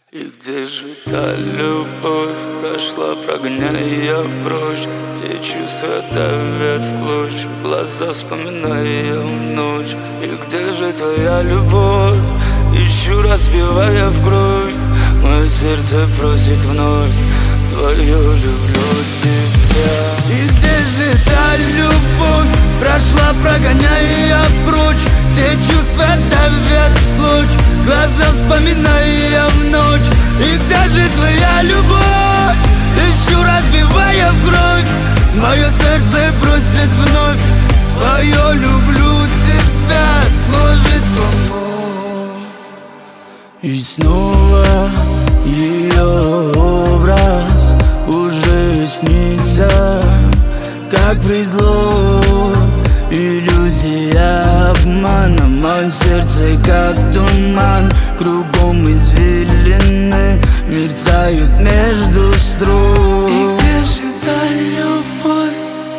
И где же та любовь прошла, прогоняя прочь те чувства давят в клочья, глаза вспоминая ночь. И где же твоя любовь? Ищу, разбивая в кровь. Мое сердце просит вновь твою, люблю тебя. И где же та любовь прошла, прогоняя прочь те чувства давят в клочья, глаза вспоминая в ночь. И где же твоя любовь? Ищу, разбивая в кровь. Мое сердце просит вновь твое, люблю тебя, сможет помочь. И снова ее образ уже снится, как предлог, иллюзия обмана. Мое сердце как туман, кругом извилины мерцают между строк. И где же та любовь?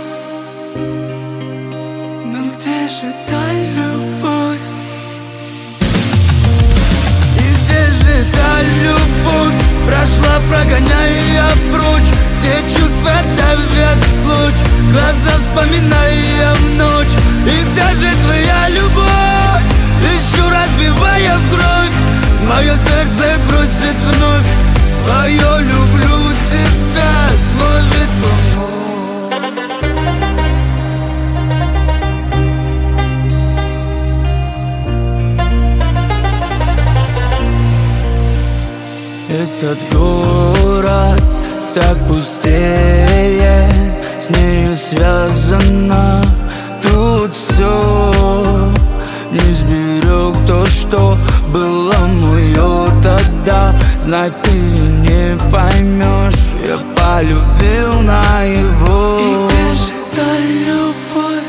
Ну где же та любовь? И где же та любовь прошла, прогоняя прочь те чувства давят в клочья, глаза вспоминая в ночь. И где же твоя любовь? Ищу, разбивая в кровь. Мое сердце просит вновь твое, люблю тебя, сможет помочь. Этот город так пустеет, с нею связано тут все. Не сберег то, что было мое тогда. Знать ты не поймешь, я полюбил наяву. И где же та любовь?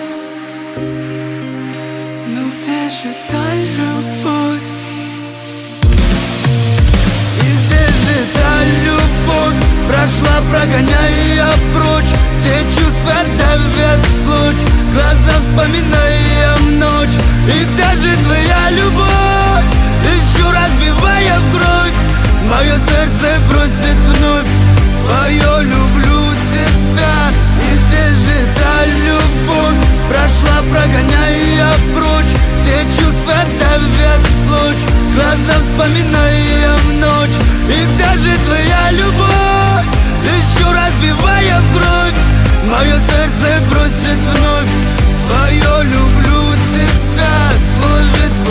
Ну где же та любовь? И где же та любовь прошла, прогоняя прочь те чувства давят в клочья, глаза вспоминая в ночь. И где же твоя любовь? Ищу, разбивая в кровь. Мое сердце просит вновь твое, люблю тебя. И где же та любовь прошла, прогоняя прочь те чувства давят в клочья, глаза вспоминая в ночь. И где же твоя любовь? Ищу, разбивая в кровь. Мое сердце просит вновь твое, люблю тебя, сможет